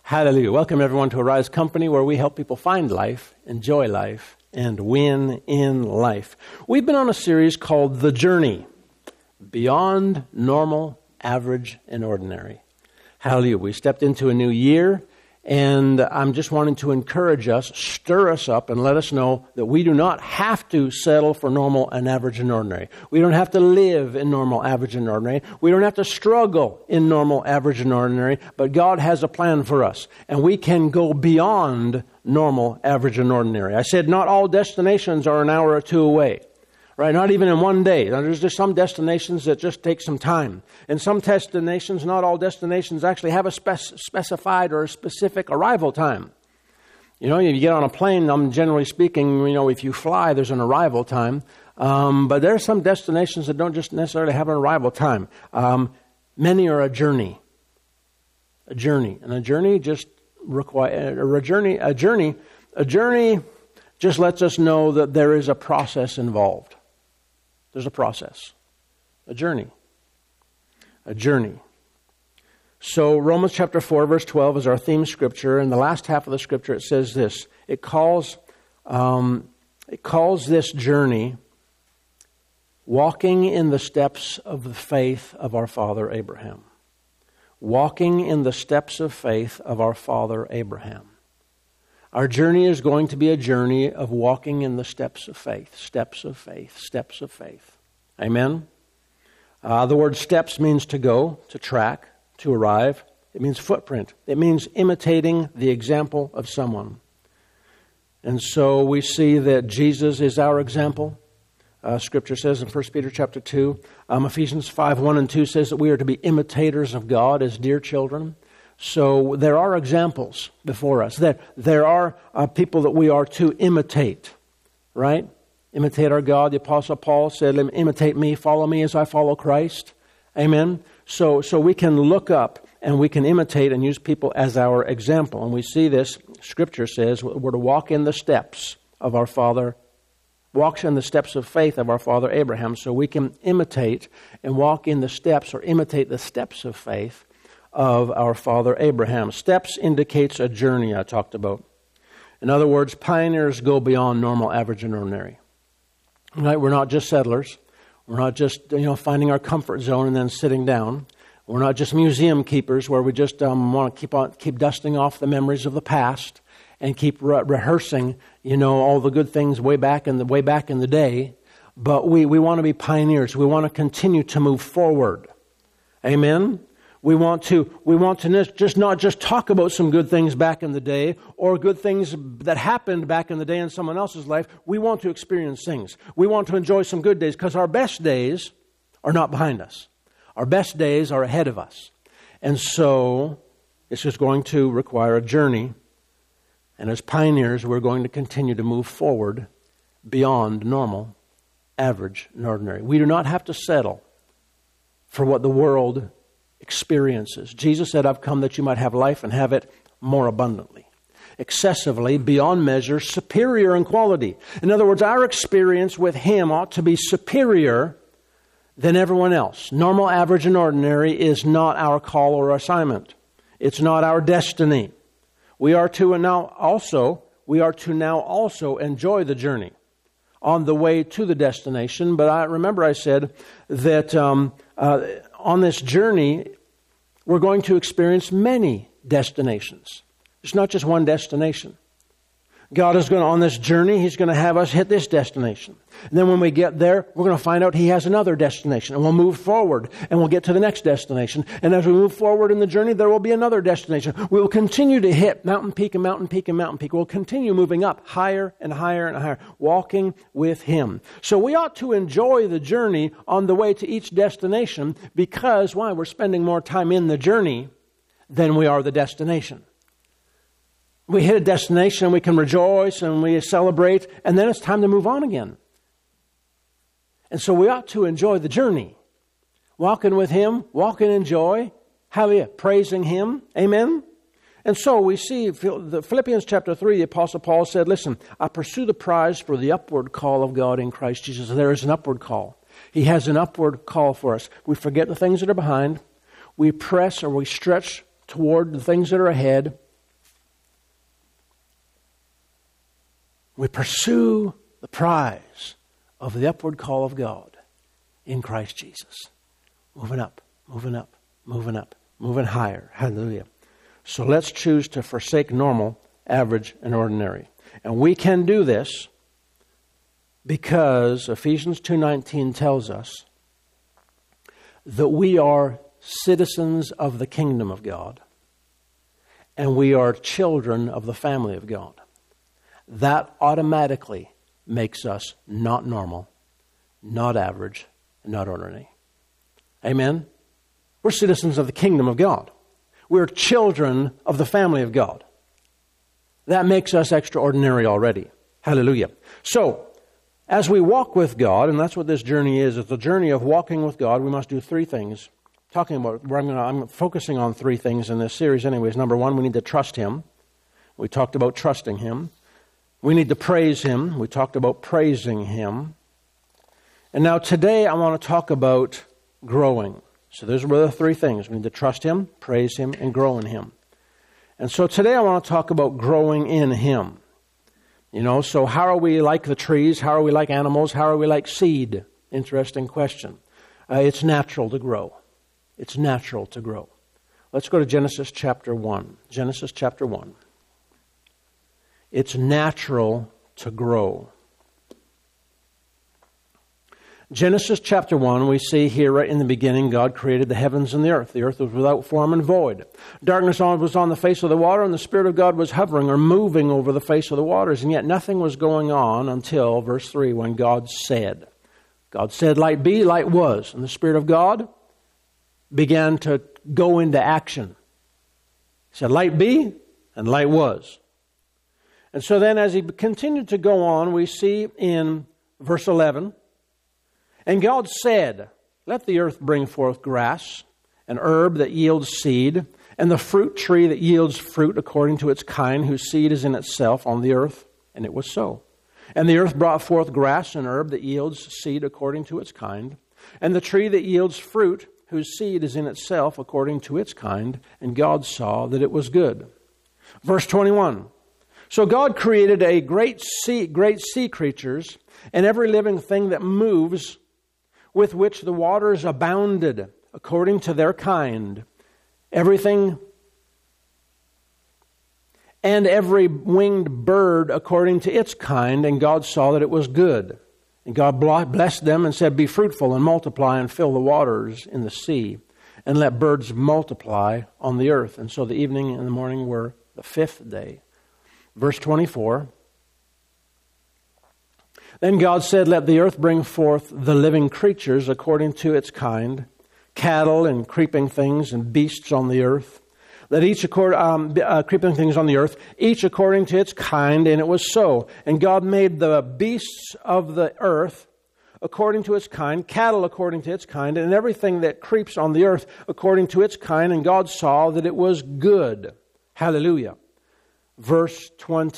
Hallelujah. Welcome everyone to Arise Company, where we help people find life, enjoy life, and win in life. We've been on a series called The Journey, Beyond Normal, Average, and Ordinary. Hallelujah. We stepped into a new year, and I'm just wanting to encourage us, stir us up, and let us know that we do not have to settle for normal and average and ordinary. We don't have to live in normal, average, and ordinary. We don't have to struggle in normal, average, and ordinary, but God has a plan for us, and we can go beyond normal, average, and ordinary. I said not all destinations are an hour or two away. Right, not even in one day. Now, there's just some destinations that just take some time. And some destinations, not all destinations, actually have a specified or a specific arrival time. You know, you get on a plane, generally speaking, if you fly, there's an arrival time. But there are some destinations that don't just necessarily have an arrival time. Many are a journey. A journey. And a journey just a journey just lets us know that there is a process involved. There's a process, a journey. So Romans chapter 4, verse 12 is our theme scripture. In the last half of the scripture, it says this. It calls this journey walking in the steps of the faith of our father Abraham. Walking in the steps of faith of our father Abraham. Our journey is going to be a journey of walking in the steps of faith. Steps of faith. Steps of faith. Amen? The word steps means to go, to track, to arrive. It means footprint. It means imitating the example of someone. And so we see that Jesus is our example. Scripture says in 1 Peter chapter 2, Ephesians 5, 1 and 2 says that we are to be imitators of God as dear children. So there are examples before us. There are people that we are to imitate, right? Imitate our God. The Apostle Paul said, imitate me, follow me as I follow Christ. Amen? So we can look up and we can imitate and use people as our example. And we see this, Scripture says, we're to walk in the steps of our father, walks in the steps of faith of our father Abraham. So we can imitate and walk in the steps or imitate the steps of faith of our father Abraham. Steps indicates a journey I talked about. In other words, pioneers go beyond normal, average, and ordinary. Right? We're not just settlers. We're not just finding our comfort zone and then sitting down. We're not just museum keepers where we just want to keep dusting off the memories of the past and keep rehearsing all the good things way back in the day. But we want to be pioneers. We want to continue to move forward. Amen. We want to not just talk about some good things back in the day or good things that happened back in the day in someone else's life. We want to experience things. We want to enjoy some good days because our best days are not behind us. Our best days are ahead of us. And so it's just going to require a journey. And as pioneers, we're going to continue to move forward beyond normal, average, and ordinary. We do not have to settle for what the world experiences. Jesus said, I've come that you might have life and have it more abundantly. Excessively, beyond measure, superior in quality. In other words, our experience with Him ought to be superior than everyone else. Normal, average, and ordinary is not our call or assignment. It's not our destiny. We are to now also enjoy the journey on the way to the destination. But I said that on this journey, we're going to experience many destinations. It's not just one destination. God is going to, on this journey, He's going to have us hit this destination. And then when we get there, we're going to find out He has another destination. And we'll move forward and we'll get to the next destination. And as we move forward in the journey, there will be another destination. We will continue to hit mountain peak and mountain peak and mountain peak. We'll continue moving up higher and higher and higher, walking with Him. So we ought to enjoy the journey on the way to each destination because, why? We're spending more time in the journey than we are the destination. We hit a destination and we can rejoice and we celebrate, and then it's time to move on again. And so we ought to enjoy the journey. Walking with Him, walking in joy, hallelujah, praising Him, amen? And so we see the Philippians chapter 3, the Apostle Paul said, listen, I pursue the prize for the upward call of God in Christ Jesus. There is an upward call. He has an upward call for us. We forget the things that are behind. We press or we stretch toward the things that are ahead. We pursue the prize of the upward call of God in Christ Jesus. Moving up, moving up, moving up, moving higher. Hallelujah. So let's choose to forsake normal, average, and ordinary. And we can do this because Ephesians 2:19 tells us that we are citizens of the kingdom of God and we are children of the family of God. That automatically makes us not normal, not average, and not ordinary. Amen? We're citizens of the kingdom of God. We're children of the family of God. That makes us extraordinary already. Hallelujah. So, as we walk with God, and that's what this journey is, it's the journey of walking with God, we must do three things. I'm focusing on three things in this series anyways. Number one, we need to trust Him. We talked about trusting Him. We need to praise Him. We talked about praising Him. And now today I want to talk about growing. So those were the three things. We need to trust Him, praise Him, and grow in Him. And so today I want to talk about growing in Him. You know, so how are we like the trees? How are we like animals? How are we like seed? Interesting question. It's natural to grow. It's natural to grow. Let's go to Genesis chapter 1. Genesis chapter 1. It's natural to grow. Genesis chapter 1, we see here right in the beginning, God created the heavens and the earth. The earth was without form and void. Darkness was on the face of the water, and the Spirit of God was hovering or moving over the face of the waters. And yet nothing was going on until, verse 3, when God said. God said, light be, light was. And the Spirit of God began to go into action. He said, light be, and light was. And so then as He continued to go on, we see in verse 11, and God said, let the earth bring forth grass, an herb that yields seed, and the fruit tree that yields fruit according to its kind, whose seed is in itself on the earth. And it was so. And the earth brought forth grass and herb that yields seed according to its kind, and the tree that yields fruit, whose seed is in itself according to its kind. And God saw that it was good. Verse 21. So God created a great sea creatures, and every living thing that moves, with which the waters abounded according to their kind. Everything and every winged bird according to its kind. And God saw that it was good. And God blessed them and said, be fruitful and multiply and fill the waters in the sea, and let birds multiply on the earth. And so the evening and the morning were the fifth day. Verse 24. Then God said, let the earth bring forth the living creatures according to its kind, cattle and creeping things and beasts on the earth. Let each creeping things on the earth, each according to its kind, and it was so. And God made the beasts of the earth according to its kind, cattle according to its kind, and everything that creeps on the earth according to its kind. And God saw that it was good. Hallelujah. Verse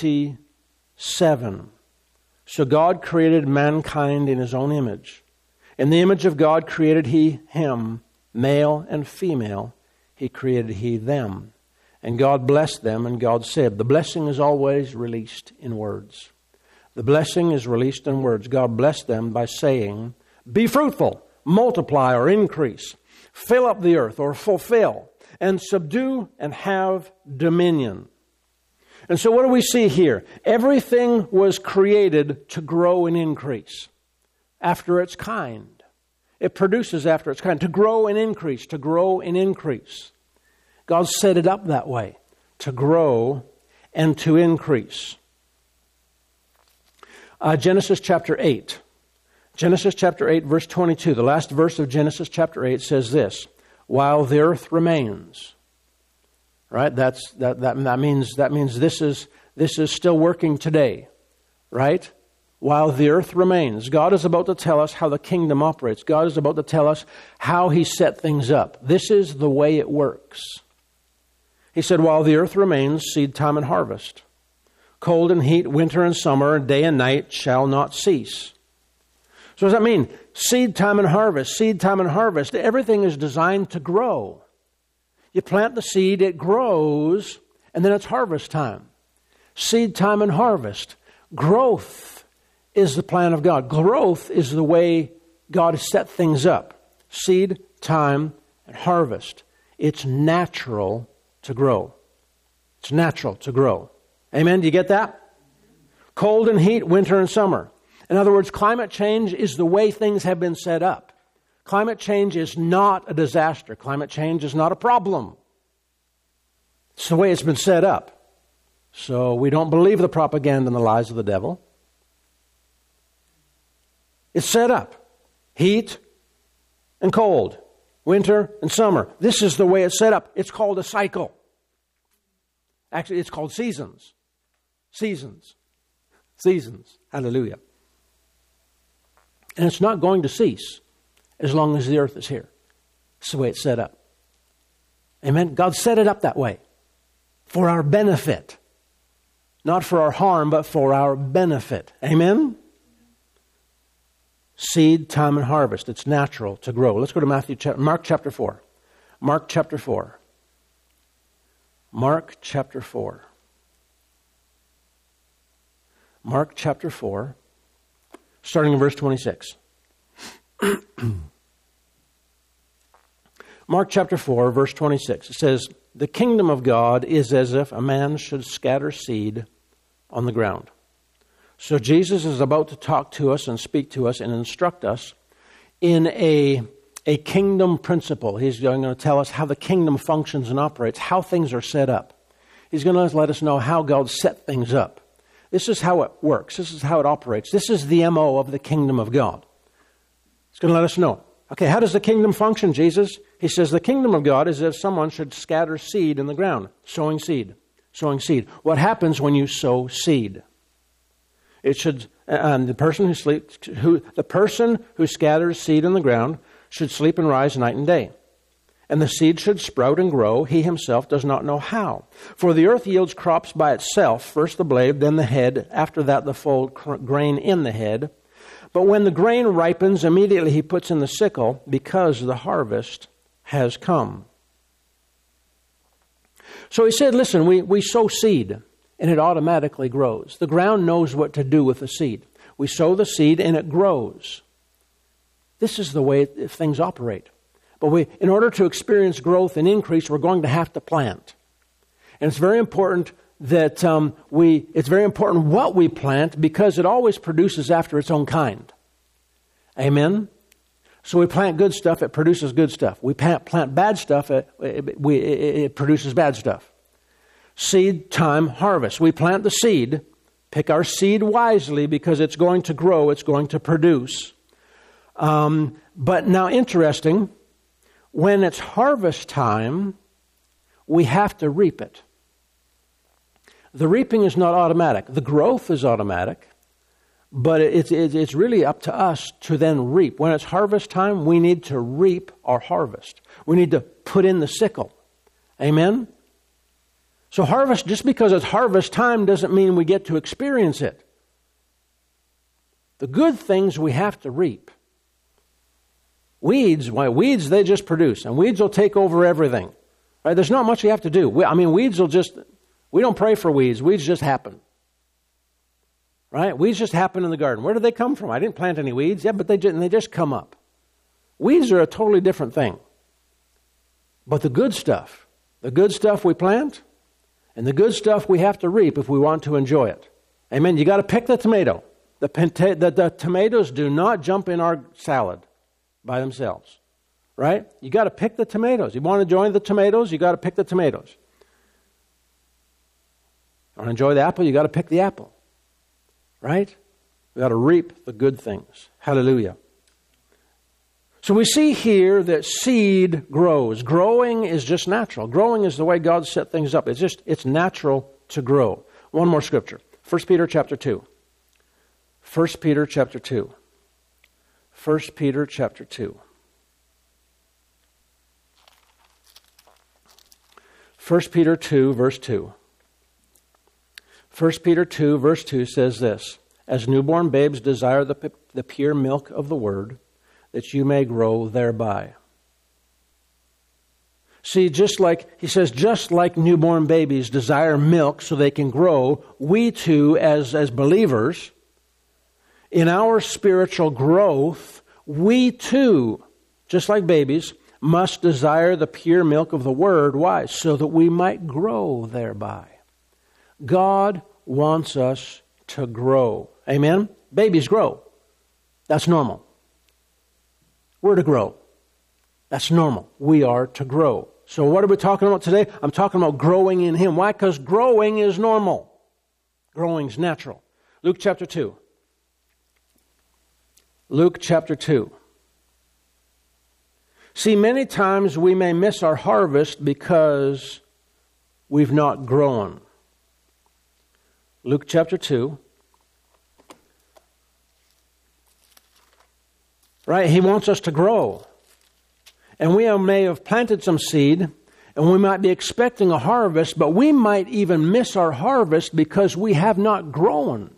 27. So God created mankind in His own image. In the image of God created He him, male and female. He created He them. And God blessed them, and God said, the blessing is always released in words. The blessing is released in words. God blessed them by saying, be fruitful, multiply or increase, fill up the earth or fulfill, and subdue and have dominion. And so what do we see here? Everything was created to grow and increase after its kind. It produces after its kind, to grow and increase, to grow and increase. God set it up that way, to grow and to increase. Genesis chapter 8. Genesis chapter 8, verse 22. The last verse of Genesis chapter 8 says this, while the earth remains. Right? That means this is still working today. Right? While the earth remains. God is about to tell us how the kingdom operates. God is about to tell us how He set things up. This is the way it works. He said, while the earth remains, seed time and harvest. Cold and heat, winter and summer, day and night shall not cease. So what does that mean? Seed time and harvest, seed time and harvest. Everything is designed to grow. You plant the seed, it grows, and then it's harvest time. Seed time and harvest. Growth is the plan of God. Growth is the way God has set things up. Seed, time, and harvest. It's natural to grow. It's natural to grow. Amen? Do you get that? Cold and heat, winter and summer. In other words, climate change is the way things have been set up. Climate change is not a disaster. Climate change is not a problem. It's the way it's been set up. So we don't believe the propaganda and the lies of the devil. It's set up. Heat and cold. Winter and summer. This is the way it's set up. It's called a cycle. Actually, it's called seasons. Seasons. Seasons. Hallelujah. And it's not going to cease as long as the earth is here. It's the way it's set up. Amen? God set it up that way for our benefit. Not for our harm, but for our benefit. Amen? Seed, time, and harvest. It's natural to grow. Let's go to Mark chapter 4. Mark chapter 4. Mark chapter 4. Mark chapter 4, starting in verse 26. Mark chapter 4, verse 26. It says, "The kingdom of God is as if a man should scatter seed on the ground." So Jesus is about to talk to us and speak to us and instruct us in a kingdom principle. He's going to tell us how the kingdom functions and operates, how things are set up. He's going to let us know how God set things up. This is how it works. This is how it operates. This is the MO of the kingdom of God. He's going to let us know. Okay, how does the kingdom function, Jesus? He says the kingdom of God is as if someone should scatter seed in the ground. Sowing seed. Sowing seed. What happens when you sow seed? It should, the person who scatters seed in the ground should sleep and rise night and day. And the seed should sprout and grow. He himself does not know how. For the earth yields crops by itself, first the blade, then the head, after that the full grain in the head. But when the grain ripens, immediately he puts in the sickle, because the harvest has come. So he said, listen, we sow seed, and it automatically grows. The ground knows what to do with the seed. We sow the seed, and it grows. This is the way things operate. But in order to experience growth and increase, we're going to have to plant. And it's very important that it's very important what we plant, because it always produces after its own kind. Amen? So we plant good stuff, it produces good stuff. We plant bad stuff, it produces bad stuff. Seed, time, harvest. We plant the seed, pick our seed wisely, because it's going to grow, it's going to produce. But now, interesting, when it's harvest time, we have to reap it. The reaping is not automatic. The growth is automatic, but it's really up to us to then reap. When it's harvest time, we need to reap our harvest. We need to put in the sickle. Amen? So harvest, just because it's harvest time doesn't mean we get to experience it. The good things we have to reap. Weeds, they just produce, and weeds will take over everything. Right? There's not much you have to do. Weeds will just, we don't pray for weeds. Weeds just happen. Right? Weeds just happen in the garden. Where do they come from? I didn't plant any weeds. Yeah, but they just come up. Weeds are a totally different thing. But the good stuff we plant, and the good stuff we have to reap if we want to enjoy it. Amen. You got to pick the tomato. The tomatoes do not jump in our salad by themselves, right? You got to pick the tomatoes. You want to enjoy the tomatoes, you got to pick the tomatoes. You want to enjoy the apple, you got to pick the apple, right? We got to reap the good things. Hallelujah. So we see here that seed grows. Growing is just natural. Growing is the way God set things up. It's natural to grow. One more scripture. 1 Peter chapter 2. 1 Peter chapter 2. 1 Peter chapter 2. 1 Peter 2, verse 2. 1 Peter 2, verse 2 says this, "As newborn babes desire the pure milk of the word, that you may grow thereby." See, just like newborn babies desire milk so they can grow, we too, as believers, in our spiritual growth, we too, just like babies, must desire the pure milk of the Word. Why? So that we might grow thereby. God wants us to grow. Amen? Babies grow. That's normal. We're to grow. That's normal. We are to grow. So what are we talking about today? I'm talking about growing in Him. Why? Because growing is normal. Growing is natural. Luke chapter 2. Luke chapter 2. See, many times we may miss our harvest because we've not grown. Luke chapter 2. Right? He wants us to grow. And we may have planted some seed, and we might be expecting a harvest, but we might even miss our harvest because we have not grown.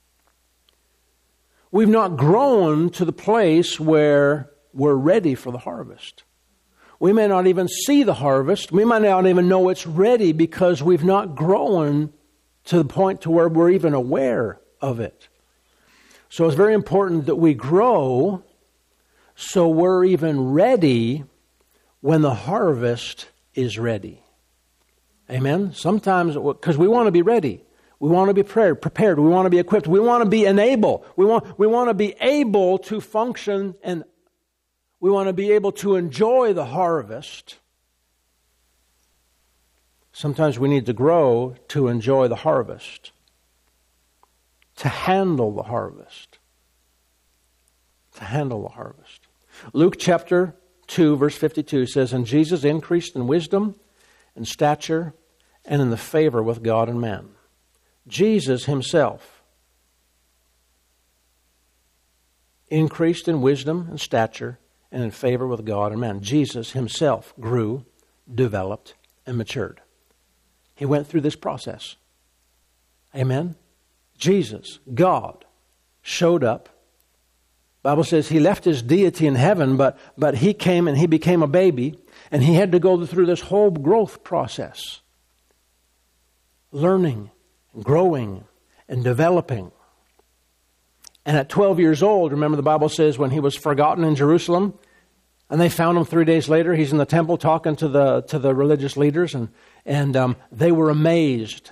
We've not grown to the place where we're ready for the harvest. We may not even see the harvest. We might not even know it's ready because we've not grown to the point to where we're even aware of it. So it's very important that we grow so we're even ready when the harvest is ready. Amen? Sometimes, because we want to be ready. We want to be prepared. We want to be equipped. We want to be enabled. We want to be able to function, and we want to be able to enjoy the harvest. Sometimes we need to grow to enjoy the harvest, to handle the harvest. To handle the harvest. Luke chapter 2, verse 52 says, "And Jesus increased in wisdom and stature and in the favor with God and man." Jesus Himself increased in wisdom and stature and in favor with God and man. Jesus Himself grew, developed, and matured. He went through this process. Amen? Jesus, God, showed up. The Bible says He left His deity in heaven, but He came and He became a baby, and He had to go through this whole growth process. Learning, and growing, and developing. And at 12 years old, remember the Bible says when He was forgotten in Jerusalem, and they found Him 3 days later, He's in the temple talking to the religious leaders, and they were amazed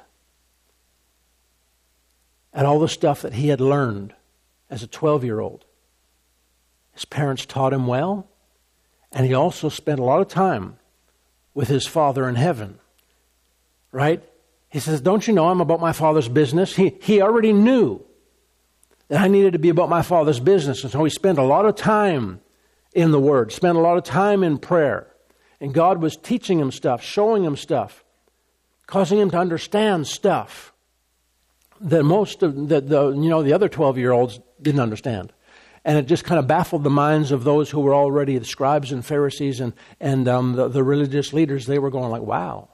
at all the stuff that He had learned as a 12-year-old. His parents taught Him well, and He also spent a lot of time with His Father in heaven. Right? He says, "Don't you know I'm about my Father's business?" He already knew that I needed to be about my Father's business, and so He spent a lot of time in the Word, spent a lot of time in prayer. And God was teaching him stuff, showing him stuff, causing him to understand stuff that the other 12-year-olds didn't understand. And it just kind of baffled the minds of those who were already the scribes and Pharisees and the religious leaders. They were going like, wow.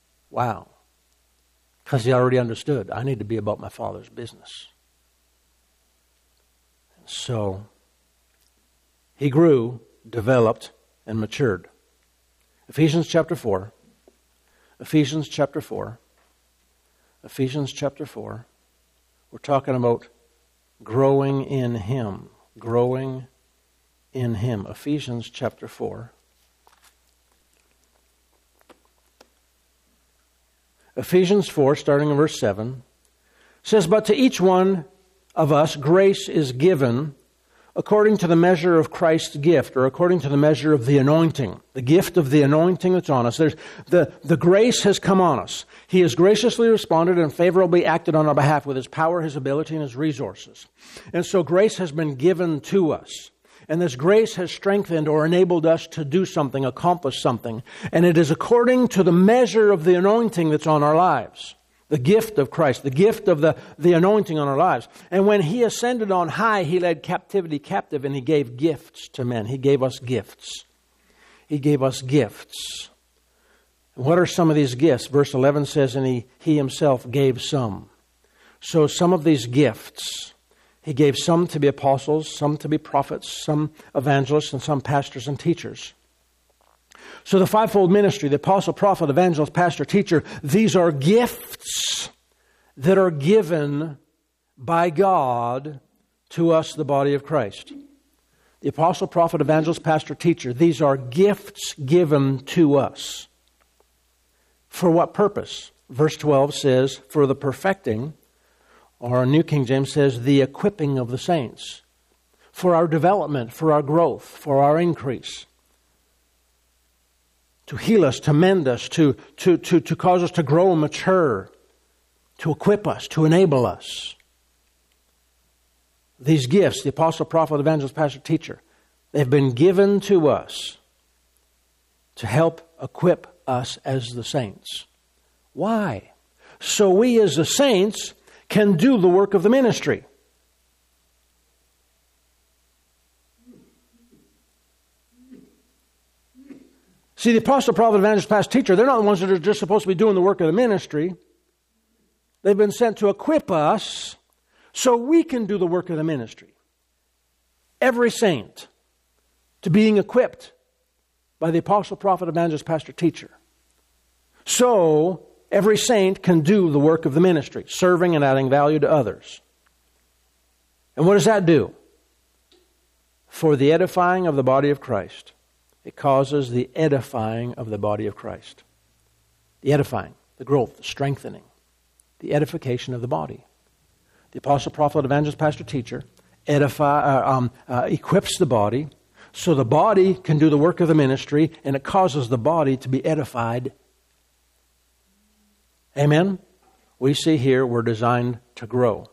Because he already understood, I need to be about my Father's business. So he grew, developed, and matured. Ephesians chapter 4. We're talking about growing in Him. Growing in Him. Ephesians chapter 4. Ephesians 4, starting in verse 7, says, "But to each one of us grace is given according to the measure of Christ's gift," or according to the measure of the anointing. The gift of the anointing that's on us. The grace has come on us. He has graciously responded and favorably acted on our behalf with His power, His ability, and His resources. And so grace has been given to us. And this grace has strengthened or enabled us to do something, accomplish something. And it is according to the measure of the anointing that's on our lives. The gift of Christ, the gift of the anointing on our lives. And when He ascended on high, He led captivity captive, and He gave gifts to men. He gave us gifts. He gave us gifts. What are some of these gifts? Verse 11 says, and He Himself gave some. So some of these gifts, He gave some to be apostles, some to be prophets, some evangelists, and some pastors and teachers. So the fivefold ministry, the apostle, prophet, evangelist, pastor, teacher, these are gifts that are given by God to us, the body of Christ. The apostle, prophet, evangelist, pastor, teacher, these are gifts given to us. For what purpose? Verse 12 says, for the perfecting, or New King James says, the equipping of the saints. For our development, for our growth, for our increase. To heal us, to mend us, to cause us to grow and mature, to equip us, to enable us. These gifts, the apostle, prophet, evangelist, pastor, teacher, they've been given to us to help equip us as the saints. Why? So we as the saints can do the work of the ministry. See, the apostle, prophet, evangelist, pastor, teacher, they're not the ones that are just supposed to be doing the work of the ministry. They've been sent to equip us so we can do the work of the ministry. Every saint to being equipped by the apostle, prophet, evangelist, pastor, teacher. So every saint can do the work of the ministry, serving and adding value to others. And what does that do? For the edifying of the body of Christ. It causes the edifying of the body of Christ. The edifying, the growth, the strengthening, the edification of the body. The apostle, prophet, evangelist, pastor, teacher equips the body so the body can do the work of the ministry, and it causes the body to be edified. Amen? We see here we're designed to grow.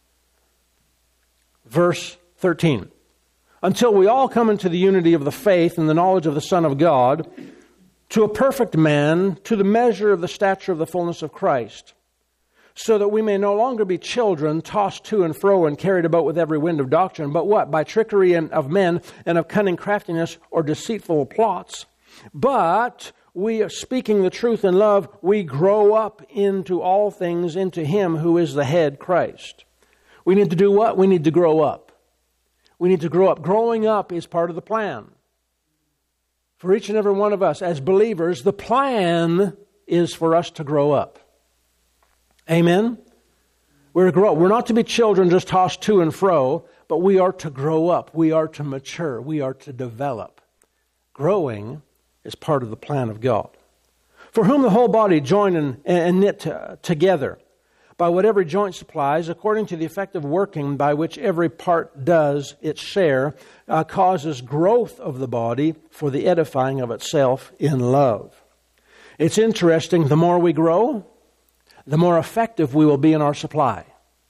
Verse 13. Until we all come into the unity of the faith and the knowledge of the Son of God, to a perfect man, to the measure of the stature of the fullness of Christ, so that we may no longer be children, tossed to and fro and carried about with every wind of doctrine, but what? By trickery of men and of cunning craftiness or deceitful plots. But we, speaking the truth in love, we grow up into all things into Him who is the head, Christ. We need to do what? We need to grow up. We need to grow up. Growing up is part of the plan. For each and every one of us as believers, the plan is for us to grow up. Amen? We're to grow up. We're not to be children just tossed to and fro, but we are to grow up. We are to mature. We are to develop. Growing is part of the plan of God. For whom the whole body joined and knit together by what every joint supplies, according to the effective working by which every part does its share, causes growth of the body for the edifying of itself in love. It's interesting, the more we grow, the more effective we will be in our supply.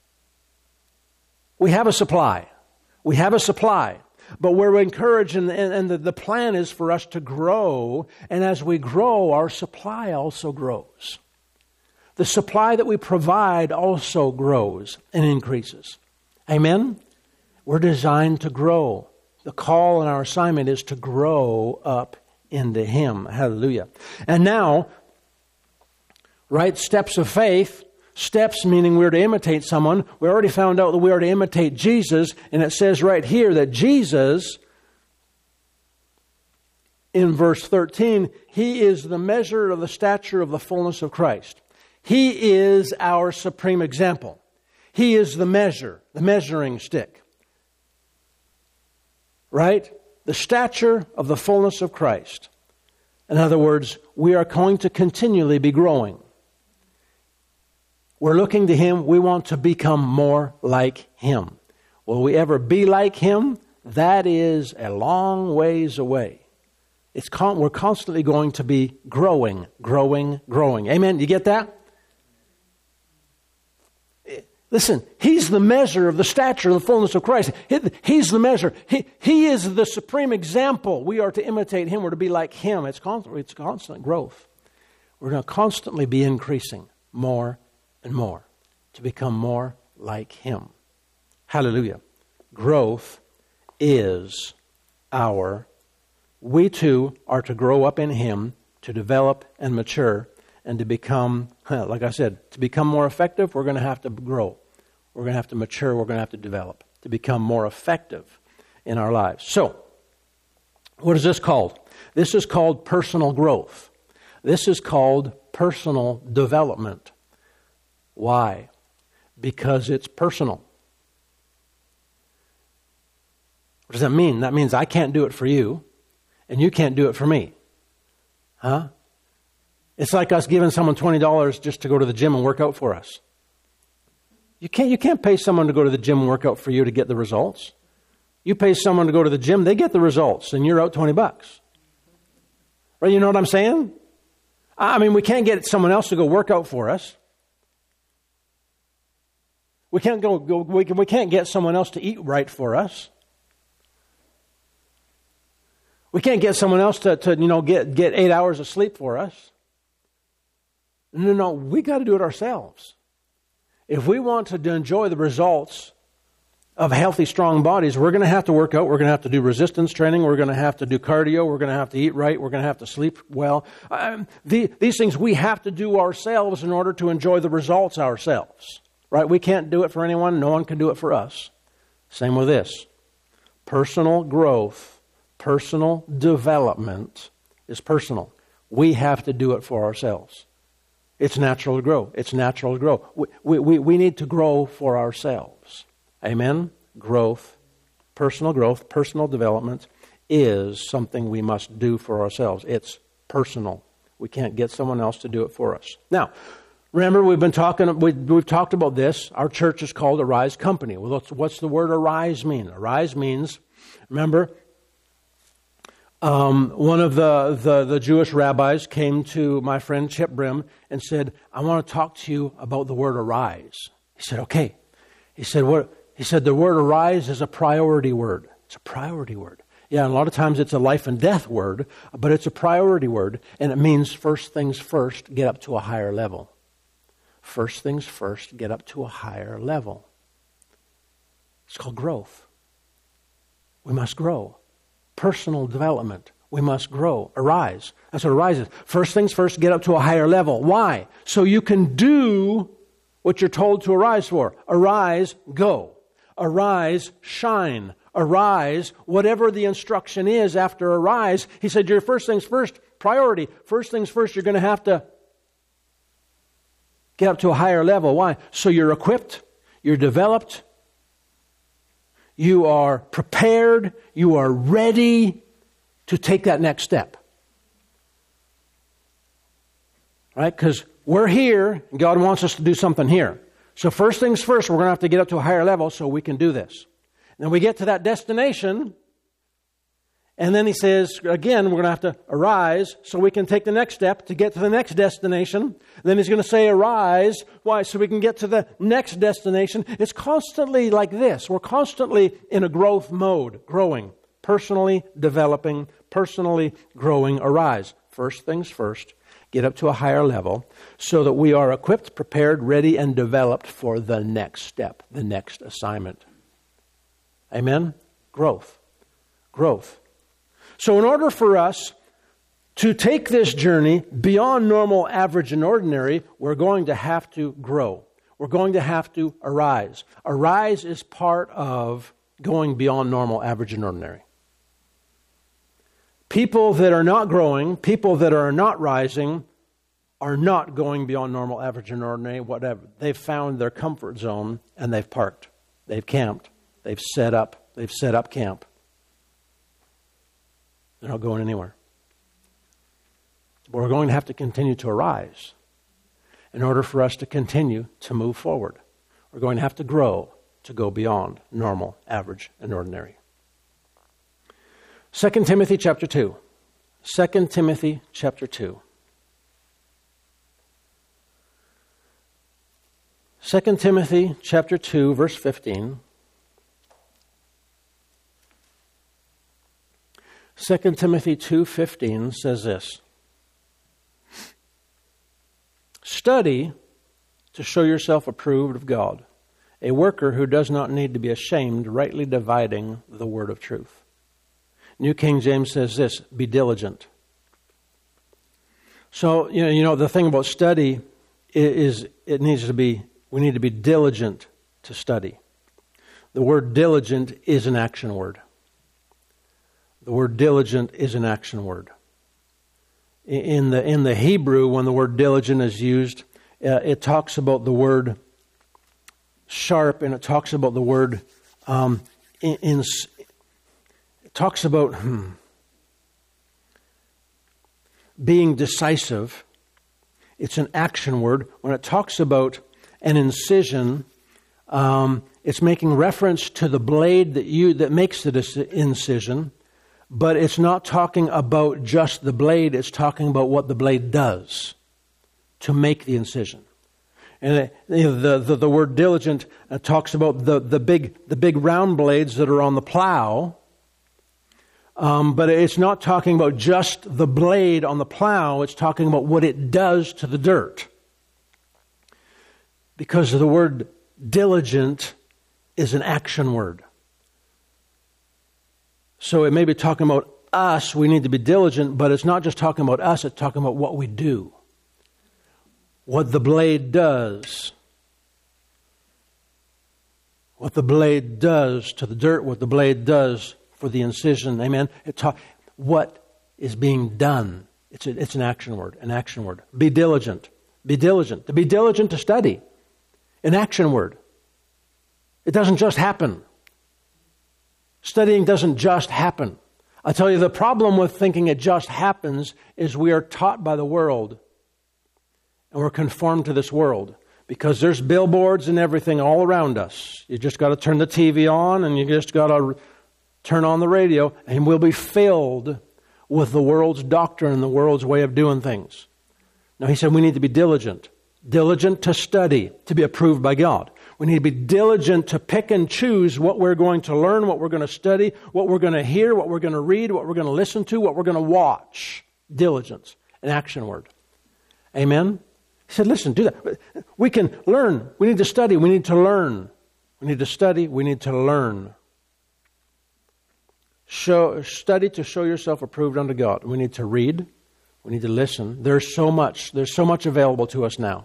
We have a supply. We have a supply. But we're encouraged, and the plan is for us to grow, and as we grow, our supply also grows. The supply that we provide also grows and increases. Amen? We're designed to grow. The call and our assignment is to grow up into Him. Hallelujah. And now, right, steps of faith. Steps meaning we're to imitate someone. We already found out that we are to imitate Jesus. And it says right here that Jesus, in verse 13, He is the measure of the stature of the fullness of Christ. He is our supreme example. He is the measure, the measuring stick. Right? The stature of the fullness of Christ. In other words, we are going to continually be growing. We're looking to Him. We want to become more like Him. Will we ever be like Him? That is a long ways away. We're constantly going to be growing. Amen? You get that? Listen, He's the measure of the stature of the fullness of Christ. He's the measure. He is the supreme example. We are to imitate Him. We're to be like Him. It's constant growth. We're going to constantly be increasing more and more to become more like Him. Hallelujah. Growth is we too are to grow up in Him, to develop and mature, and to become, like I said, to become more effective, we're going to have to grow. We're going to have to mature. We're going to have to develop to become more effective in our lives. So, what is this called? This is called personal growth. This is called personal development. Why? Because it's personal. What does that mean? That means I can't do it for you, and you can't do it for me. Huh? It's like us giving someone $20 just to go to the gym and work out for us. You can't pay someone to go to the gym and work out for you to get the results. You pay someone to go to the gym, they get the results, and you're out $20. Right? You know what I'm saying? I mean, we can't get someone else to go work out for us. We can't we can't get someone else to eat right for us. We can't get someone else to get 8 hours of sleep for us. No, we got to do it ourselves. If we want to enjoy the results of healthy, strong bodies, we're going to have to work out. We're going to have to do resistance training. We're going to have to do cardio. We're going to have to eat right. We're going to have to sleep well. These things we have to do ourselves in order to enjoy the results ourselves. Right? We can't do it for anyone. No one can do it for us. Same with this. Personal growth, personal development is personal. We have to do it for ourselves. It's natural to grow. It's natural to grow. We need to grow for ourselves. Amen? Growth, personal development is something we must do for ourselves. It's personal. We can't get someone else to do it for us. Now, remember we've talked about this. Our church is called Arise Company. Well, what's the word arise mean? Arise means, remember, one of the Jewish rabbis came to my friend Chip Brim and said, I want to talk to you about the word arise. He said, okay. He said, what? He said, the word arise is a priority word. It's a priority word. Yeah, and a lot of times it's a life and death word, but it's a priority word, and it means first things first, get up to a higher level. First things first, get up to a higher level. It's called growth. We must grow. Personal development. We must grow. Arise. That's what arise is. First things first, get up to a higher level. Why? So you can do what you're told to arise for. Arise, go. Arise, shine. Arise, whatever the instruction is after arise. He said, your first things first, priority. First things first, you're going to have to get up to a higher level. Why? So you're equipped, you're developed, you are prepared, you are ready to take that next step. Right? Because we're here, and God wants us to do something here. So first things first, we're going to have to get up to a higher level so we can do this. Then we get to that destination, and then he says, again, we're going to have to arise so we can take the next step to get to the next destination. Then he's going to say arise. Why? So we can get to the next destination. It's constantly like this. We're constantly in a growth mode, growing, personally developing, personally growing. Arise. First things first, get up to a higher level so that we are equipped, prepared, ready, and developed for the next step, the next assignment. Amen? Growth. Growth. So in order for us to take this journey beyond normal, average, and ordinary, we're going to have to grow. We're going to have to arise. Arise is part of going beyond normal, average, and ordinary. People that are not growing, people that are not rising, are not going beyond normal, average, and ordinary, whatever. They've found their comfort zone and they've parked. They've camped. They've set up camp. They're not going anywhere. But we're going to have to continue to arise in order for us to continue to move forward. We're going to have to grow to go beyond normal, average, and ordinary. 2 Timothy chapter 2. 2 Timothy chapter 2. 2 Timothy chapter 2, verse 15. 2 Timothy 2:15 says this. Study to show yourself approved of God, a worker who does not need to be ashamed, rightly dividing the word of truth. New King James says this, be diligent. So, you know the thing about study is we need to be diligent to study. The word diligent is an action word. The word diligent is an action word. In the Hebrew, when the word diligent is used, it talks about the word sharp, and it talks about the word it talks about being decisive. It's an action word. When it talks about an incision, it's making reference to the blade that makes the incision, but it's not talking about just the blade. It's talking about what the blade does to make the incision. And the word diligent talks about the big round blades that are on the plow, but it's not talking about just the blade on the plow. It's talking about what it does to the dirt. Because the word diligent is an action word. So it may be talking about us, we need to be diligent, but it's not just talking about us, it's talking about what we do. What the blade does. What the blade does to the dirt, what the blade does for the incision. Amen. What is being done. It's an action word. An action word. Be diligent. Be diligent. To be diligent to study. An action word. It doesn't just happen. Studying doesn't just happen. I tell you, the problem with thinking it just happens is we are taught by the world. And we're conformed to this world. Because there's billboards and everything all around us. You just got to turn the TV on and you just got to turn on the radio, and we'll be filled with the world's doctrine and the world's way of doing things. Now, he said we need to be diligent. Diligent to study, to be approved by God. We need to be diligent to pick and choose what we're going to learn, what we're going to study, what we're going to hear, what we're going to read, what we're going to listen to, what we're going to watch. Diligence, an action word. Amen? He said, listen, do that. We can learn. We need to study. We need to learn. We need to study. We need to learn. Study to show yourself approved unto God. We need to read. We need to listen. There's so much available to us now.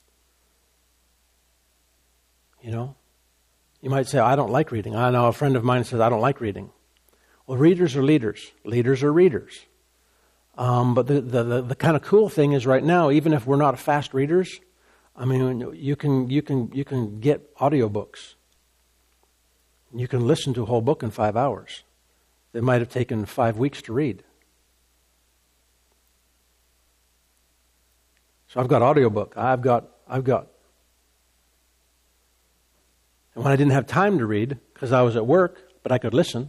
You know? You might say, I don't like reading. I know a friend of mine says, I don't like reading. Well, readers are leaders. Leaders are readers. But the kind of cool thing is right now, even if we're not fast readers, I mean, you can get audiobooks. You can listen to a whole book in 5 hours. That might have taken 5 weeks to read. So I've got audiobook. I've got. And when I didn't have time to read, because I was at work, but I could listen.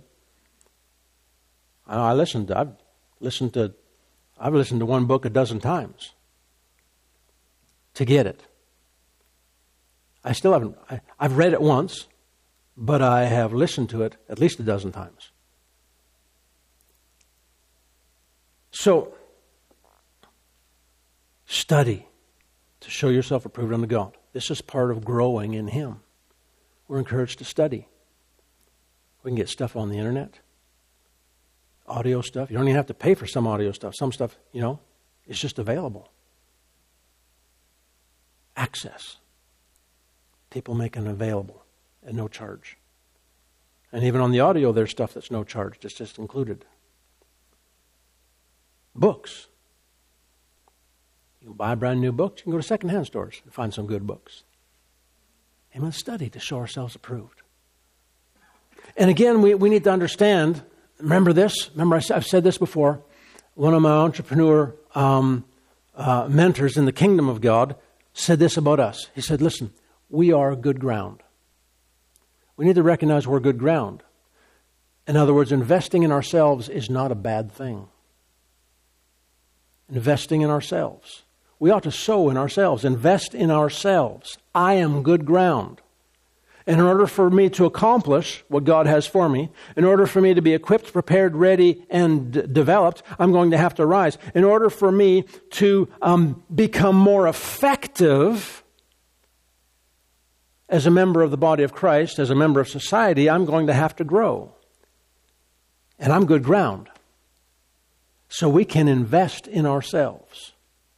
I've listened to one book a dozen times to get it. I still haven't. I've read it once, but I have listened to it at least a dozen times. So, study to show yourself approved unto God. This is part of growing in Him. We're encouraged to study. We can get stuff on the internet, audio stuff. You don't even have to pay for some audio stuff. Some stuff, it's just available. Access. People make it available at no charge. And even on the audio, there's stuff that's no charge, it's just included. Books. You can buy brand new books. You can go to secondhand stores and find some good books. Amen. Study to show ourselves approved. And again, we need to understand, remember this? Remember I've said this before. One of my entrepreneur mentors in the kingdom of God said this about us. He said, listen, we are good ground. We need to recognize we're good ground. In other words, investing in ourselves is not a bad thing. Investing in ourselves. We ought to sow in ourselves, invest in ourselves. I am good ground. And in order for me to accomplish what God has for me, in order for me to be equipped, prepared, ready, and developed, I'm going to have to rise. In order for me to become more effective as a member of the body of Christ, as a member of society, I'm going to have to grow. And I'm good ground. So we can invest in ourselves.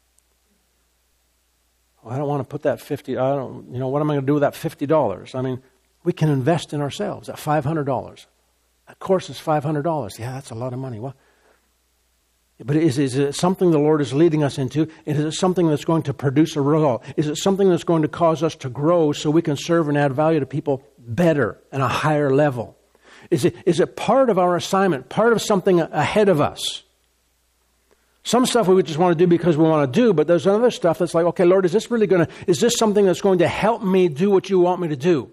Well, I don't want to put that what am I going to do with that $50? I mean, we can invest in ourselves, that $500. Of course, it's $500. Yeah, that's a lot of money. Well, but is it something the Lord is leading us into? Is it something that's going to produce a result? Is it something that's going to cause us to grow so we can serve and add value to people better and a higher level? Is it part of our assignment, part of something ahead of us? Some stuff we would just want to do because we want to do, but there's other stuff that's like, okay, Lord, is this something that's going to help me do what you want me to do?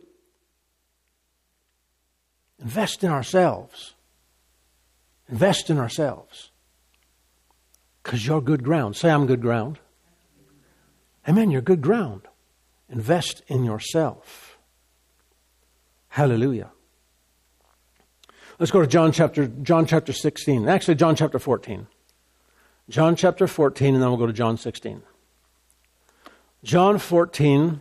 Invest in ourselves. Invest in ourselves. Because you're good ground. Say, I'm good ground. Amen, you're good ground. Invest in yourself. Hallelujah. Let's go to John chapter 16. Actually, John chapter 14. John chapter 14, and then we'll go to John 16. John 14,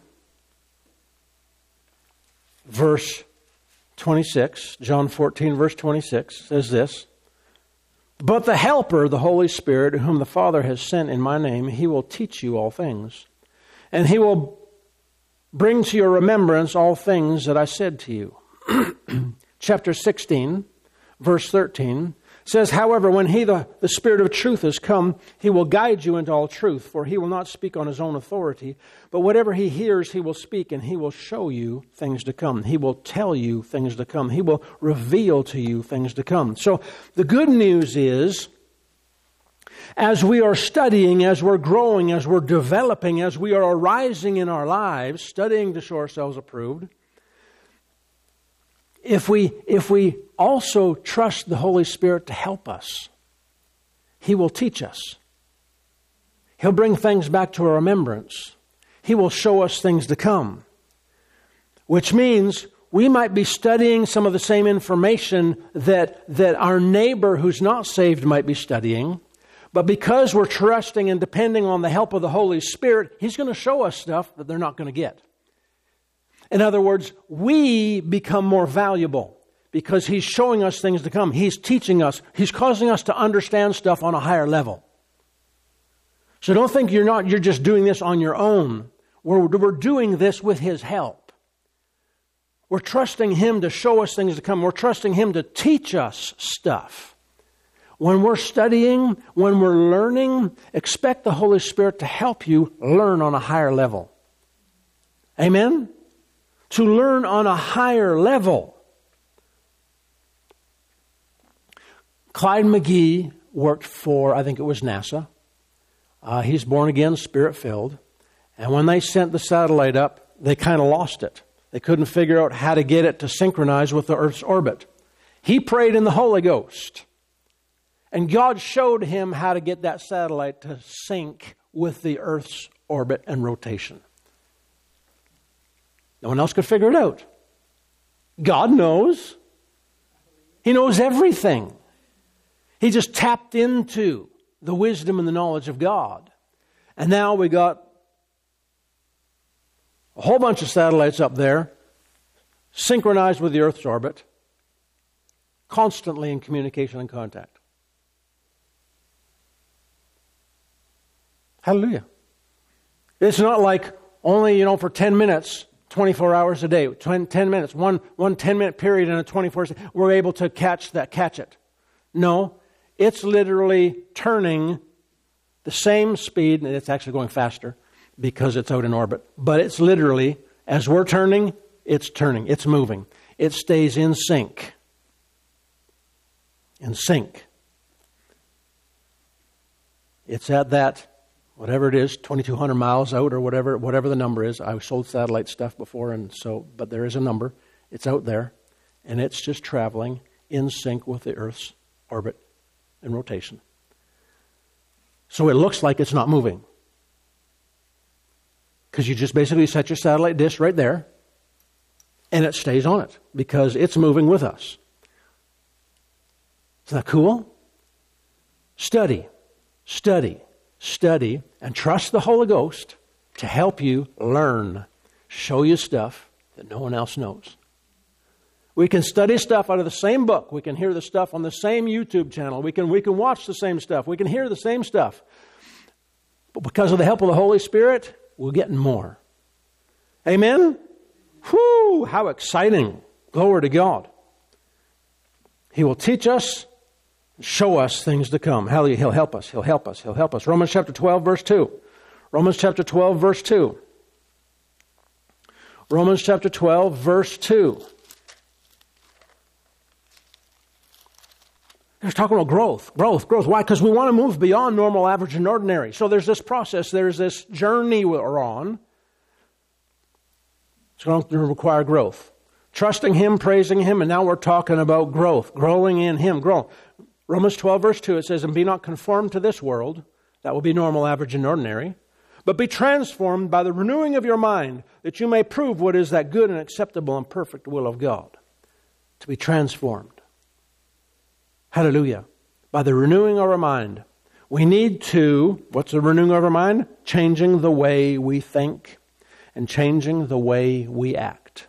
verse 26. John 14, verse 26 says this. But the Helper, the Holy Spirit, whom the Father has sent in my name, he will teach you all things. And he will bring to your remembrance all things that I said to you. Chapter 16, verse 13 says, however, when he, the Spirit of truth, has come, he will guide you into all truth, for he will not speak on his own authority, but whatever he hears, he will speak, and he will show you things to come. He will tell you things to come. He will reveal to you things to come. So the good news is, as we are studying, as we're growing, as we're developing, as we are arising in our lives, studying to show ourselves approved, if we also trust the Holy Spirit to help us, he will teach us. He'll bring things back to our remembrance. He will show us things to come. Which means we might be studying some of the same information that our neighbor who's not saved might be studying. But because we're trusting and depending on the help of the Holy Spirit, he's going to show us stuff that they're not going to get. In other words, we become more valuable because he's showing us things to come. He's teaching us. He's causing us to understand stuff on a higher level. So don't think you're just doing this on your own. We're doing this with his help. We're trusting him to show us things to come. We're trusting him to teach us stuff. When we're studying, when we're learning, expect the Holy Spirit to help you learn on a higher level. Amen? To learn on a higher level. Clyde McGee worked for, I think it was NASA. He's born again, Spirit-filled. And when they sent the satellite up, they kind of lost it. They couldn't figure out how to get it to synchronize with the Earth's orbit. He prayed in the Holy Ghost. And God showed him how to get that satellite to sync with the Earth's orbit and rotation. No one else could figure it out. God knows. He knows everything. He just tapped into the wisdom and the knowledge of God. And now we got a whole bunch of satellites up there, synchronized with the Earth's orbit, constantly in communication and contact. Hallelujah. It's not like only, for 10 minutes, 24 hours a day, 10 minutes, one 10-minute period in a 24 hours, we're able to catch it. No, it's literally turning the same speed, and it's actually going faster because it's out in orbit. But it's literally, as we're turning, it's moving. It stays in sync. In sync. It's at that, whatever it is, 2,200 miles out or whatever the number is. I've sold satellite stuff before, but there is a number. It's out there, and it's just traveling in sync with the Earth's orbit and rotation. So it looks like it's not moving. Because you just basically set your satellite dish right there, and it stays on it because it's moving with us. Isn't that cool? Study, and trust the Holy Ghost to help you learn, show you stuff that no one else knows. We can study stuff out of the same book. We can hear the stuff on the same YouTube channel. We can watch the same stuff. We can hear the same stuff. But because of the help of the Holy Spirit, we're getting more. Amen? Whew, how exciting. Glory to God. He will teach us, show us things to come. Hallelujah. He'll help us. He'll help us. He'll help us. Romans chapter 12, verse 2. Romans chapter 12, verse 2. Romans chapter 12, verse 2. He's talking about growth. Why? Because we want to move beyond normal, average, and ordinary. So there's this process. There's this journey we're on. It's going to require growth. Trusting Him, praising Him, and now we're talking about growth. Growing in Him. Grow. Romans 12, verse 2, it says, and be not conformed to this world. That will be normal, average, and ordinary. But be transformed by the renewing of your mind, that you may prove what is that good and acceptable and perfect will of God. To be transformed. Hallelujah. By the renewing of our mind. We need to, what's the renewing of our mind? Changing the way we think and changing the way we act.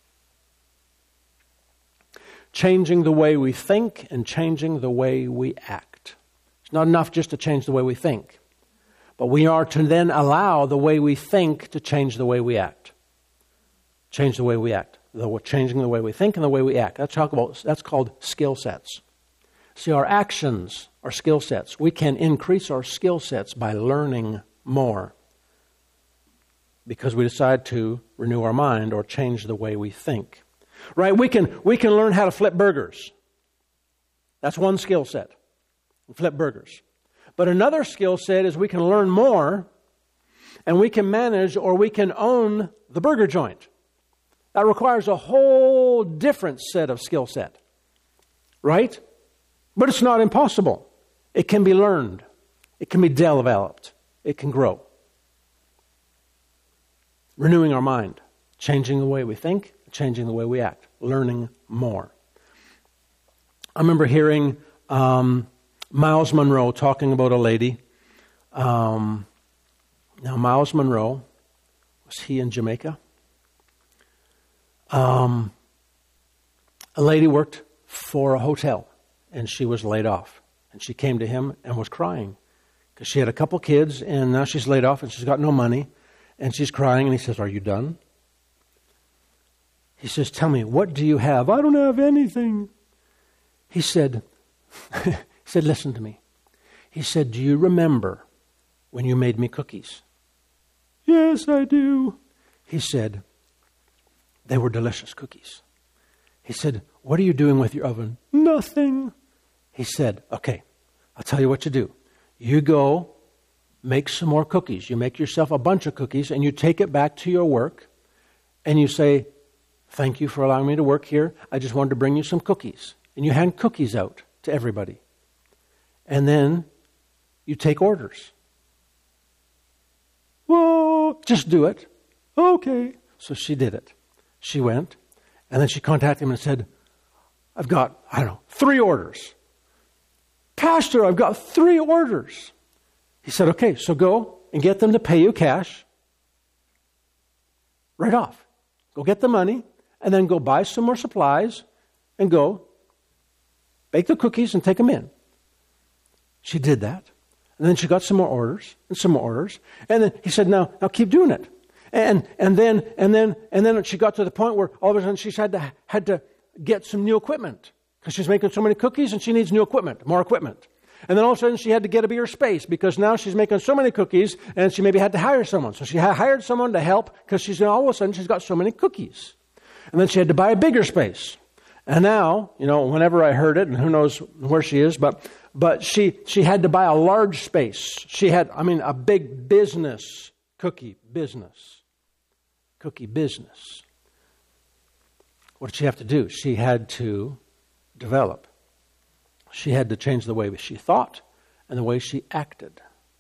Changing the way we think and changing the way we act. It's not enough just to change the way we think. But we are to then allow the way we think to change the way we act. Change the way we act. Changing the way we think and the way we act. That's called skill sets. See, our actions are skill sets. We can increase our skill sets by learning more because we decide to renew our mind or change the way we think. Right? We can learn how to flip burgers. That's one skill set. Flip burgers. But another skill set is we can learn more and we can manage or we can own the burger joint. That requires a whole different set of skill set. Right? But it's not impossible. It can be learned. It can be developed. It can grow. Renewing our mind. Changing the way we think. Changing the way we act. Learning more. I remember hearing Miles Monroe talking about a lady. Now, Miles Monroe, was he in Jamaica? A lady worked for a hotel. And she was laid off. And she came to him and was crying. Because she had a couple kids and now she's laid off and she's got no money. And she's crying and he says, are you done? He says, tell me, what do you have? I don't have anything. He said, listen to me. He said, do you remember when you made me cookies? Yes, I do. He said, they were delicious cookies. He said, what are you doing with your oven? Nothing. He said, okay, I'll tell you what you do. You go make some more cookies. You make yourself a bunch of cookies and you take it back to your work and you say, thank you for allowing me to work here. I just wanted to bring you some cookies. And you hand cookies out to everybody. And then you take orders. Well, just do it. Okay. So she did it. She went and then she contacted him and said, I've got, 3 orders. Pastor, I've got 3 orders. He said, okay, so go and get them to pay you cash right off. Go get the money and then go buy some more supplies and go bake the cookies and take them in. She did that. And then she got some more orders and some more orders. And then he said, now keep doing it. And then she got to the point where all of a sudden she had to get some new equipment because she's making so many cookies and she needs new equipment, more equipment. And then all of a sudden she had to get a bigger space because now she's making so many cookies and she maybe had to hire someone. So she hired someone to help because all of a sudden she's got so many cookies. And then she had to buy a bigger space. And now, whenever I heard it, and who knows where she is, but she had to buy a large space. She had, a big business, cookie business. What did she have to do? She had to develop. She had to change the way she thought and the way she acted.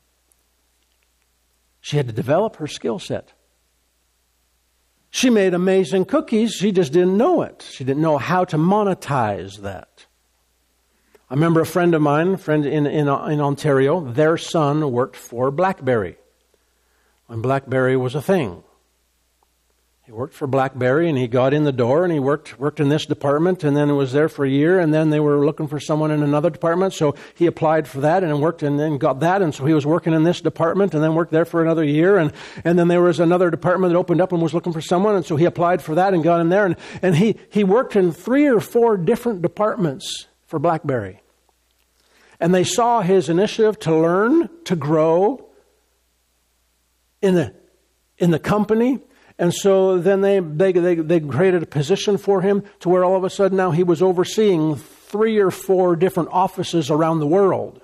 She had to develop her skill set. She made amazing cookies. She just didn't know it. She didn't know how to monetize that. I remember a friend of mine, in Ontario, their son worked for BlackBerry when BlackBerry was a thing. He worked for BlackBerry and he got in the door and he worked in this department and then was there for a year and then they were looking for someone in another department. So he applied for that and worked and then got that. And so he was working in this department and then worked there for another year. And then there was another department that opened up and was looking for someone. And so he applied for that and got in there. And he worked in 3 or 4 different departments for BlackBerry. And they saw his initiative to learn, to grow in the company. And so then they created a position for him to where all of a sudden now he was overseeing 3 or 4 different offices around the world.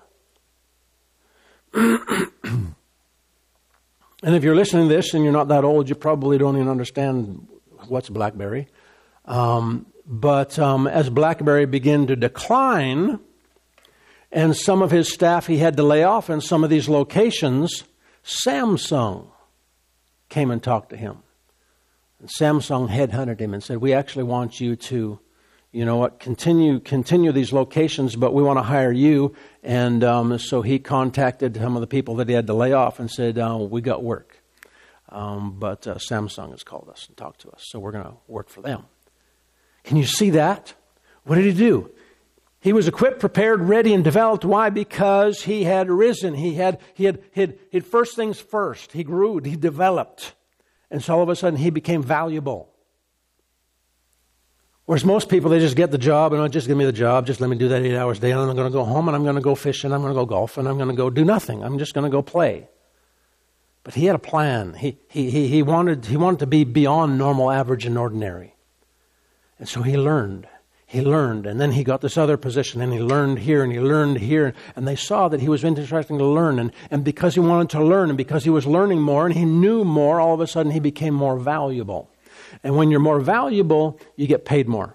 And if you're listening to this and you're not that old, you probably don't even understand what's BlackBerry. But as BlackBerry began to decline, and some of his staff he had to lay off in some of these locations, Samsung came and talked to him. And Samsung headhunted him and said, we actually want you to, continue these locations, but we want to hire you. And so he contacted some of the people that he had to lay off and said, we got work. But Samsung has called us and talked to us, so we're going to work for them. Can you see that? What did he do? He was equipped, prepared, ready, and developed. Why? Because he had risen. He had first things first. He grew, he developed. And so all of a sudden he became valuable. Whereas most people, they just get the job and just give me the job. Just let me do that 8 hours a day. And I'm going to go home and I'm going to go fishing. I'm going to go golf and I'm going to go do nothing. I'm just going to go play. But he had a plan. He wanted to be beyond normal, average, and ordinary. And so he learned. And then he got this other position, and he learned here, and he learned here. And they saw that he was interested to learn. And because he wanted to learn, and because he was learning more, and he knew more, all of a sudden he became more valuable. And when you're more valuable, you get paid more.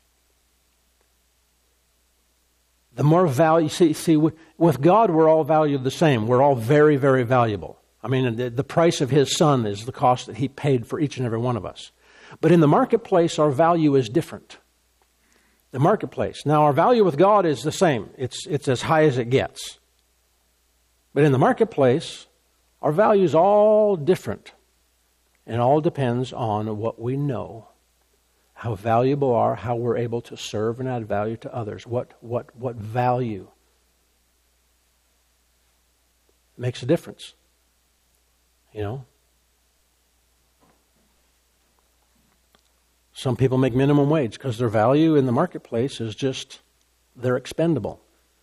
The more value, see, with God, we're all valued the same. We're all very, very valuable. I mean, the price of His Son is the cost that He paid for each and every one of us. But in the marketplace, our value is different. The marketplace. Now, our value with God is the same. It's as high as it gets. But in the marketplace, our value is all different. And it all depends on what we know, how valuable we are, how we're able to serve and add value to others. What value makes a difference. Some people make minimum wage because their value in the marketplace is just they're expendable.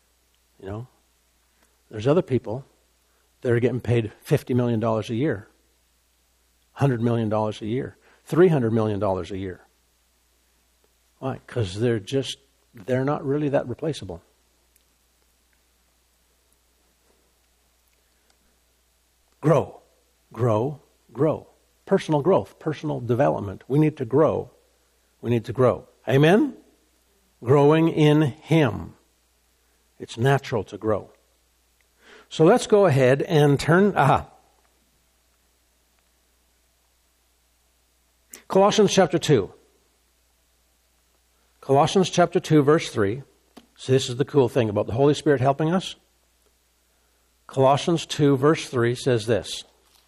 There's other people that are getting paid $50 million a year, $100 million a year, $300 million a year. Why? Because they're not really that replaceable. Grow. Personal growth, personal development. We need to grow. Amen? Growing in Him. It's natural to grow. So let's go ahead and turn... Colossians chapter 2. Colossians chapter 2, verse 3. So this is the cool thing about the Holy Spirit helping us. Colossians 2, verse 3 says this.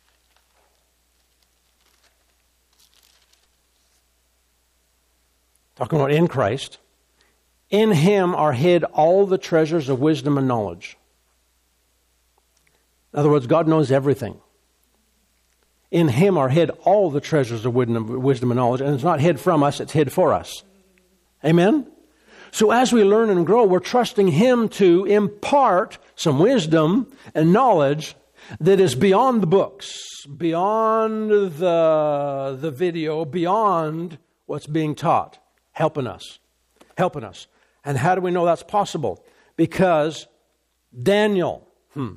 Talking about in Christ. In Him are hid all the treasures of wisdom and knowledge. In other words, God knows everything. In Him are hid all the treasures of wisdom and knowledge. And it's not hid from us, it's hid for us. Amen? So as we learn and grow, we're trusting Him to impart some wisdom and knowledge that is beyond the books, beyond the video, beyond what's being taught. Helping us. And how do we know that's possible? Because Daniel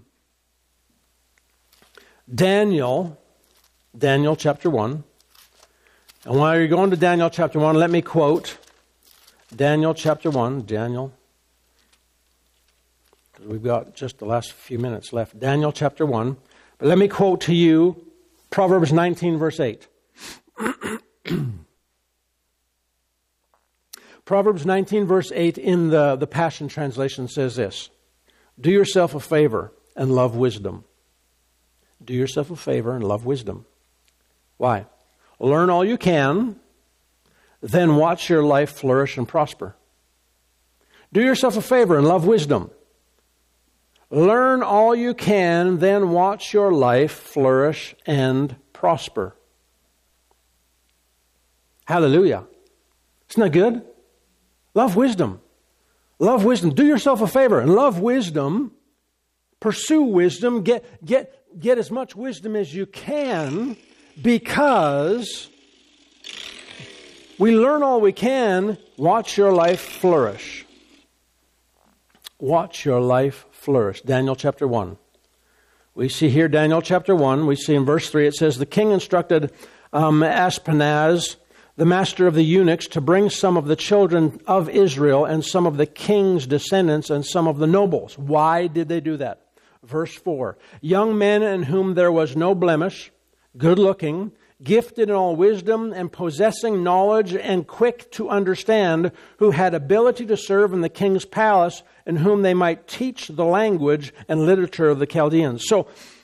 chapter 1. And while you're going to Daniel chapter 1, let me quote Daniel chapter 1. Daniel, because we've got just the last few minutes left. Daniel chapter 1. But let me quote to you Proverbs 19, verse 8. Proverbs 19, verse 8 in the Passion Translation says this. Do yourself a favor and love wisdom. Do yourself a favor and love wisdom. Why? Learn all you can, then watch your life flourish and prosper. Do yourself a favor and love wisdom. Learn all you can, then watch your life flourish and prosper. Hallelujah. Isn't that good? Love wisdom. Love wisdom. Do yourself a favor and love wisdom. Pursue wisdom. Get as much wisdom as you can, because we learn all we can. Watch your life flourish. Watch your life flourish. Daniel chapter 1. We see here Daniel chapter 1. We see in verse 3 it says, the king instructed Ashpenaz, the master of the eunuchs, to bring some of the children of Israel and some of the king's descendants and some of the nobles. Why did they do that? Verse 4, young men in whom there was no blemish, good looking, gifted in all wisdom and possessing knowledge and quick to understand, who had ability to serve in the king's palace, and whom they might teach the language and literature of the Chaldeans. So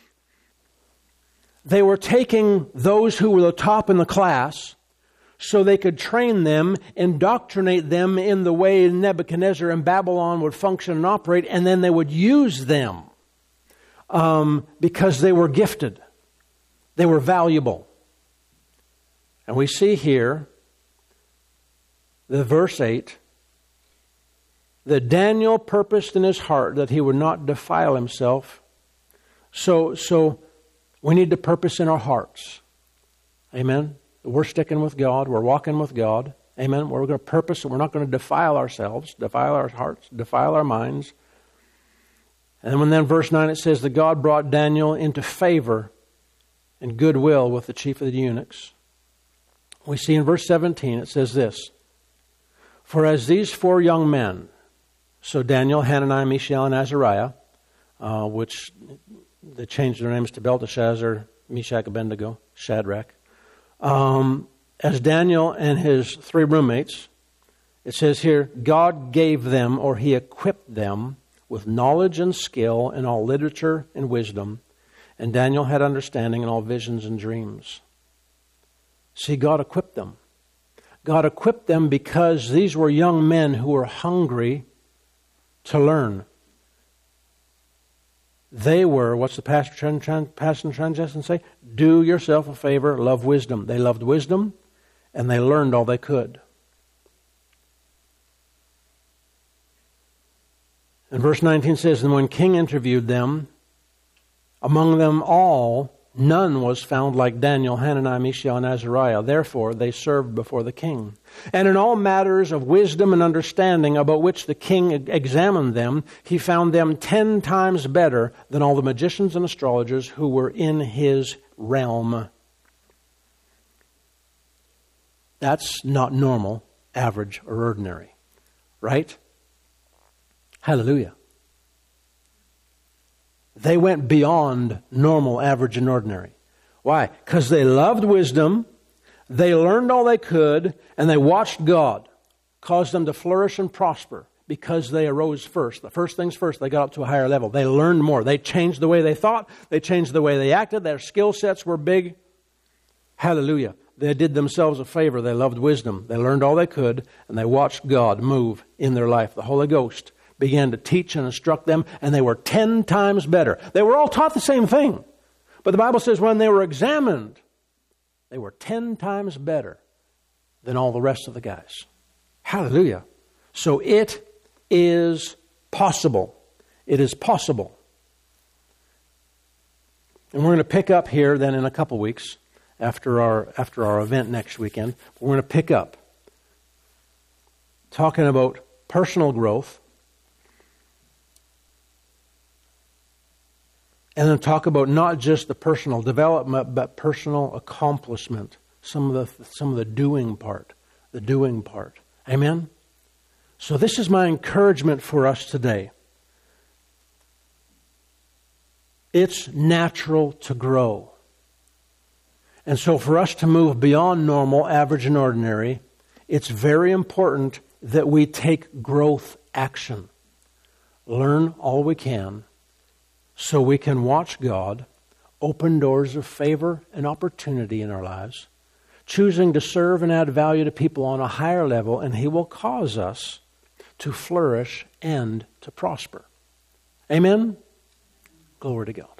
they were taking those who were the top in the class so they could train them, indoctrinate them in the way Nebuchadnezzar and Babylon would function and operate, and then they would use them because they were gifted. They were valuable. And we see here, the verse 8, that Daniel purposed in his heart that he would not defile himself. So we need to purpose in our hearts. Amen. We're sticking with God. We're walking with God. Amen. We're going to purpose, and we're not going to defile ourselves, defile our hearts, defile our minds. And then verse 9 it says that God brought Daniel into favor and goodwill with the chief of the eunuchs. We see in verse 17 it says this, for as these 4 young men, so Daniel, Hananiah, Mishael, and Azariah, which they changed their names to Belteshazzar, Meshach, Abednego, Shadrach. As Daniel and his 3 roommates, it says here, God gave them, or He equipped them with knowledge and skill in all literature and wisdom, and Daniel had understanding in all visions and dreams. See, God equipped them. God equipped them because these were young men who were hungry to learn. They were, what's the Passion Translation say? Do yourself a favor, love wisdom. They loved wisdom, and they learned all they could. And verse 19 says, and when king interviewed them, among them all, none was found like Daniel, Hananiah, Mishael, and Azariah. Therefore, they served before the king. And in all matters of wisdom and understanding about which the king examined them, he found them 10 times better than all the magicians and astrologers who were in his realm. That's not normal, average, or ordinary. Right? Hallelujah. They went beyond normal, average, and ordinary. Why? Because they loved wisdom, they learned all they could, and they watched God cause them to flourish and prosper because they arose first. The first things first, they got up to a higher level. They learned more. They changed the way they thought. They changed the way they acted. Their skill sets were big. Hallelujah. They did themselves a favor. They loved wisdom. They learned all they could, and they watched God move in their life. The Holy Ghost began to teach and instruct them, and they were 10 times better. They were all taught the same thing. But the Bible says when they were examined, they were 10 times better than all the rest of the guys. Hallelujah. So it is possible. It is possible. And we're going to pick up here then in a couple weeks after our event next weekend. We're going to pick up talking about personal growth, and then talk about not just the personal development, but personal accomplishment. Some of the doing part. The doing part. Amen? So this is my encouragement for us today. It's natural to grow. And so for us to move beyond normal, average, and ordinary, it's very important that we take growth action. Learn all we can, so we can watch God open doors of favor and opportunity in our lives, choosing to serve and add value to people on a higher level, and He will cause us to flourish and to prosper. Amen? Glory to God.